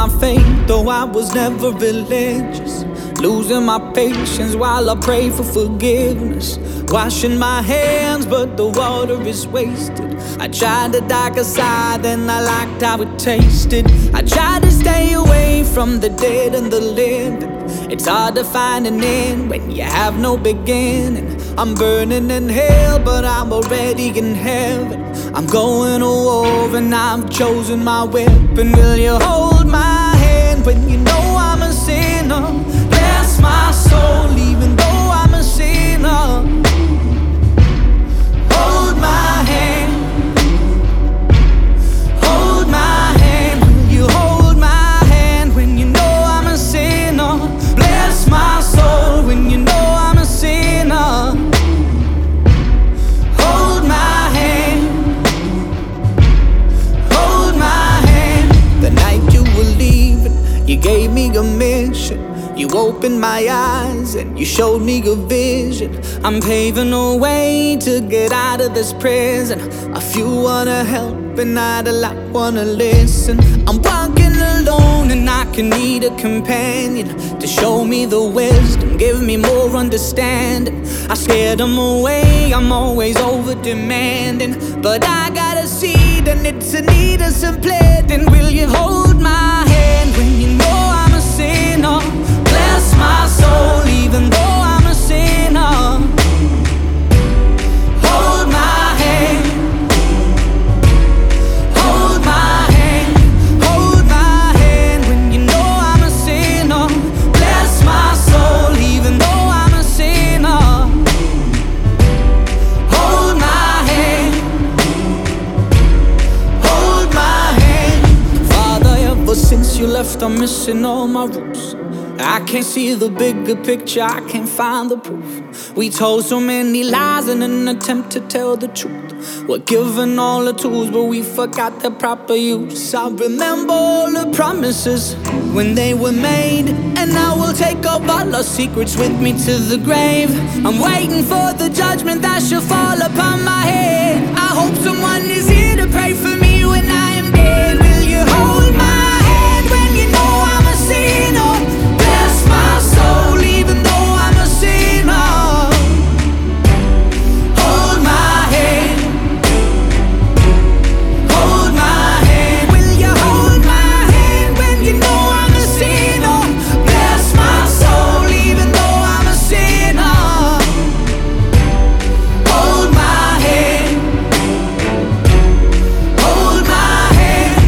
my faith, though I was never religious. Losing my patience while I pray for forgiveness. Washing my hands, but the water is wasted. I tried the darker side, then I liked how it tasted. I tried to stay away from the dead and the living. It's hard to find an end when you have no beginning. I'm burning in hell, but I'm already in heaven. I'm going to war and I've chosen my weapon. Will you hold my hand when you know I'm a sinner? Bless my soul even though I'm a sinner. Hold my hand. Hold my hand. Will you hold my hand when you know I'm a sinner? Bless my soul when you know I'm a sinner. Hold my hand. Hold my hand. The night you were leaving, you gave me a mission. You opened my eyes and you showed me a vision. I'm paving a way to get out of this prison. A few wanna help and not a lot wanna listen. I'm walking alone and I can need a companion to show me the wisdom, give me more understanding. I scared them away, I'm always over demanding. But I got a seed and it's a need of some planting. Will you hold my hand when you know I'm a sinner? Bless my soul even though I'm a sinner. Hold my hand. Hold my hand. Hold my hand when you know I'm a sinner. Bless my soul even though I'm a sinner. Hold my hand. Hold my hand. Father, ever since you left I'm missing all my roots. I can't see the bigger picture, I can't find the proof. We told so many lies in an attempt to tell the truth. We're given all the tools, but we forgot the proper use. I remember all the promises when they were made, and I will take up all our secrets with me to the grave. I'm waiting for the judgment that shall fall upon my head. I hope someone is here to pray for me when I am dead. Will you hold my hand when you know I'm a sinner? Bless my soul even though I'm a sinner. Hold my hand. Hold my hand. Will you hold my hand when you know I'm a sinner? Bless my soul even though I'm a sinner. Hold my hand. Hold my hand.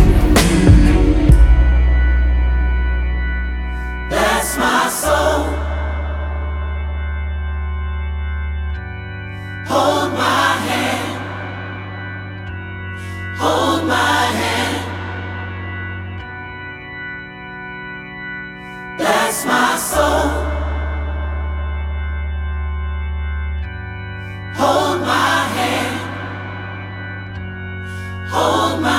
Bless my soul. Hold my hand. Hold my hand. Bless my soul. Hold my hand. Hold my